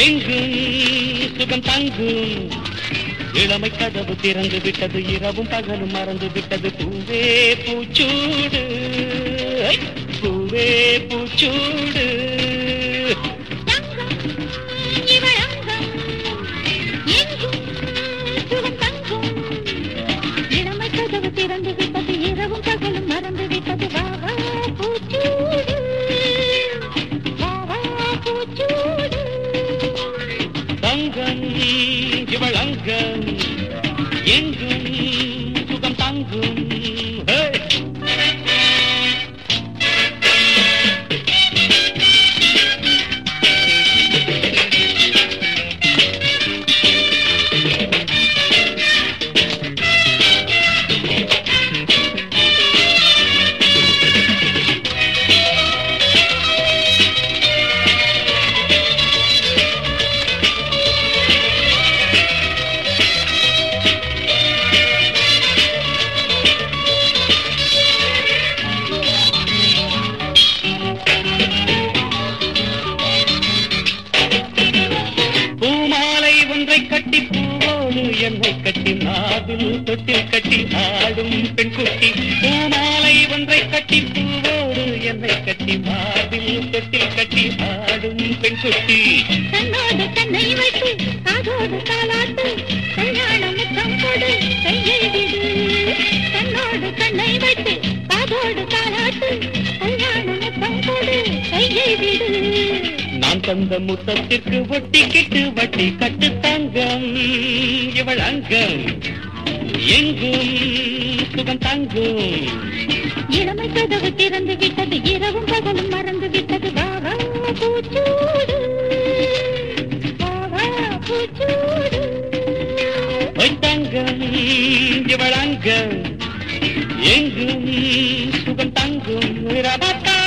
எங்கும் சுகம் தங்கும் இளமை கதவு திறந்து விட்டது இரவும் பகலும் மறந்து விட்டது பூவே பூச்சூடு பூவே பூச்சூடு இளமை கதவு திறந்து விட்டது இரவும் பகலும் மறந்து விட்டது வாவா பூச்சூடு வாவா பூச்சூடு தங்கம் இவள் அங்கம் எங்கும் சுகம் தங்கும் கட்டி பூவோடு என்னை கட்டி நாவில் தொட்டில் கட்டி ஆடும் பெண் குட்டி பூமாலை ஒன்றை கட்டி பூவோடு என்னை கட்டி நாவில் தொட்டில் கட்டி ஆடும் பெண் குட்டி தன்னோடு தன்னை வைத்து காதோடு தாலாட்டு கல்யாண முத்தம் கொடு கையை விடு தன்னோடு தன்னை வைத்து காதோடு தாலாட்டு கல்யாண முத்தம் கொடு கையை விடு நான் தந்த முத்தத்திற்கு ஒட்டிக்கிட்டு வட்டி கட்டு தங்கம் இவள் அங்கம் எங்கும் சுகம் தங்கும் இளமை கதவு திறந்து விட்டது இரவும் பகலும் மறந்து விட்டது வாவா பூச்சூடு வாவா பூச்சூடு தங்கம் இவள் அங்கம் எங்கும் சுகம் தங்கும் ரபாத்தா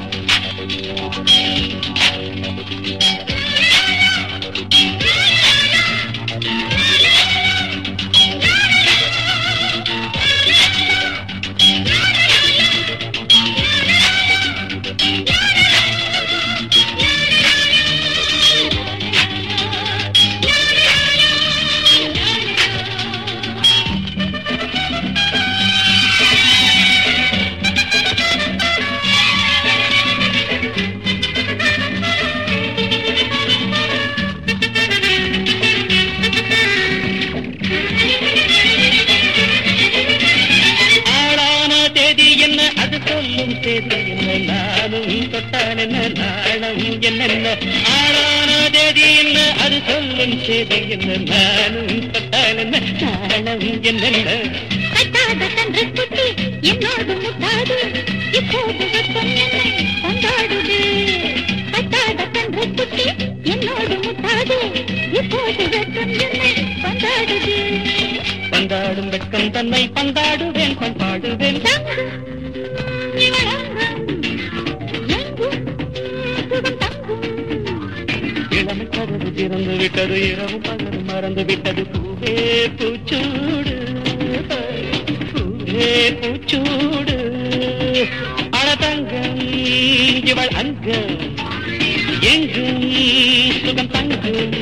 நானும் தொட்டால் என்ன நாணம் என்னென்ன ஆளான தேதி என்ன அது சொல்லும் செய்தி என்ன நானும் தொட்டால் என்ன நாணம் என்னென்ன என்னோடு முட்டாது இப்போது வெப்பம் என்னை கொண்டாடுது பட்டாத கன்று குட்டி என்னோடு முட்டாது இப்போது வெப்பம் என்னை கொண்டாடுது பந்தாடும் வெட்கம் தன்னை பந்தாடுவேன் பண்பாடுவேன் இளமை கதவு திறந்து விட்டது இரவும் பகலும் மறந்து விட்டது பூவே பூச்சூடு பூவே பூச்சூடு அழதங்கம் இவள் அங்கம் எங்கும் சுகம் தங்கும்